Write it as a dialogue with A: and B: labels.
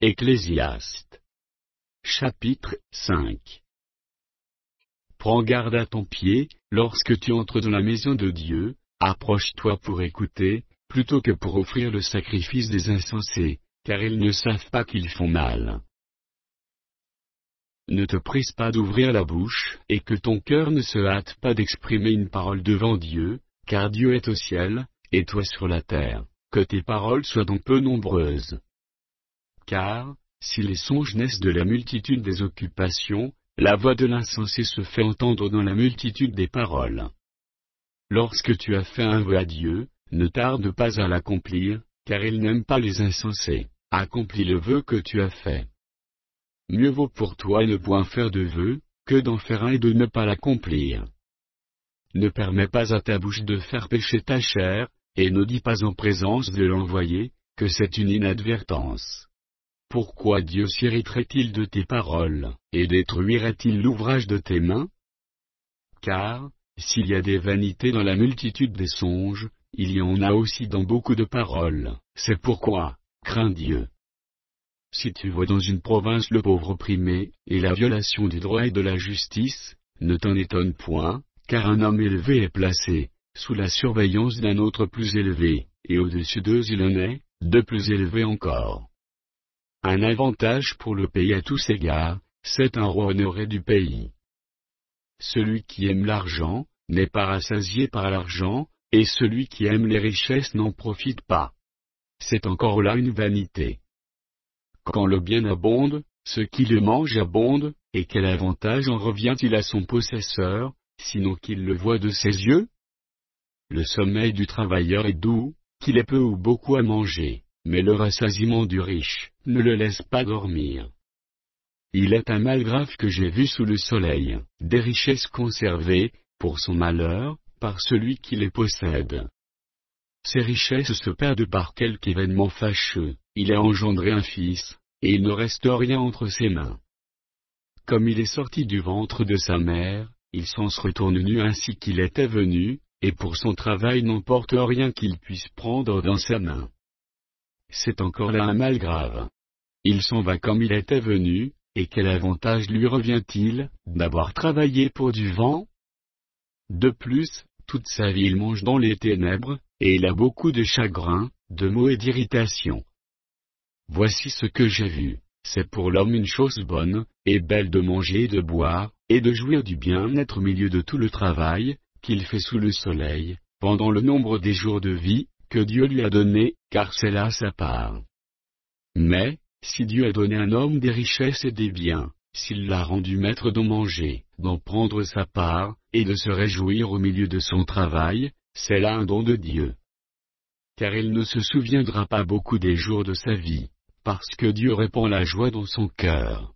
A: Ecclésiaste. Chapitre 5. Prends garde à ton pied, lorsque tu entres dans la maison de Dieu, approche-toi pour écouter, plutôt que pour offrir le sacrifice des insensés, car ils ne savent pas qu'ils font mal. Ne te presse pas d'ouvrir la bouche, et que ton cœur ne se hâte pas d'exprimer une parole devant Dieu, car Dieu est au ciel, et toi sur la terre, que tes paroles soient donc peu nombreuses. Car, si les songes naissent de la multitude des occupations, la voix de l'insensé se fait entendre dans la multitude des paroles. Lorsque tu as fait un vœu à Dieu, ne tarde pas à l'accomplir, car il n'aime pas les insensés. Accomplis le vœu que tu as fait. Mieux vaut pour toi ne point faire de vœu, que d'en faire un et de ne pas l'accomplir. Ne permets pas à ta bouche de faire pécher ta chair, et ne dis pas en présence de l'envoyé, que c'est une inadvertance. Pourquoi Dieu s'irriterait-il de tes paroles, et détruirait-il l'ouvrage de tes mains? Car, s'il y a des vanités dans la multitude des songes, il y en a aussi dans beaucoup de paroles, c'est pourquoi, crains Dieu. Si tu vois dans une province le pauvre opprimé, et la violation du droit et de la justice, ne t'en étonne point, car un homme élevé est placé, sous la surveillance d'un autre plus élevé, et au-dessus d'eux il en est, de plus élevé encore. Un avantage pour le pays à tous égards, c'est un roi honoré du pays. Celui qui aime l'argent, n'est pas rassasié par l'argent, et celui qui aime les richesses n'en profite pas. C'est encore là une vanité. Quand le bien abonde, ce qui le mange abonde, et quel avantage en revient-il à son possesseur, sinon qu'il le voit de ses yeux? Le sommeil du travailleur est doux, qu'il ait peu ou beaucoup à manger, mais le rassasiement du riche ne le laisse pas dormir. Il est un mal grave que j'ai vu sous le soleil, des richesses conservées, pour son malheur, par celui qui les possède. Ces richesses se perdent par quelque événement fâcheux, il a engendré un fils, et il ne reste rien entre ses mains. Comme il est sorti du ventre de sa mère, il s'en se retourne nu ainsi qu'il était venu, et pour son travail n'emporte rien qu'il puisse prendre dans sa main. C'est encore là un mal grave. Il s'en va comme il était venu, et quel avantage lui revient-il, d'avoir travaillé pour du vent? De plus, toute sa vie il mange dans les ténèbres, et il a beaucoup de chagrin, de maux et d'irritation. Voici ce que j'ai vu, c'est pour l'homme une chose bonne, et belle de manger et de boire, et de jouir du bien-être au milieu de tout le travail, qu'il fait sous le soleil, pendant le nombre des jours de vie, que Dieu lui a donné, car c'est là sa part. Mais, si Dieu a donné à un homme des richesses et des biens, s'il l'a rendu maître d'en manger, d'en prendre sa part, et de se réjouir au milieu de son travail, c'est là un don de Dieu. Car il ne se souviendra pas beaucoup des jours de sa vie, parce que Dieu répand la joie dans son cœur.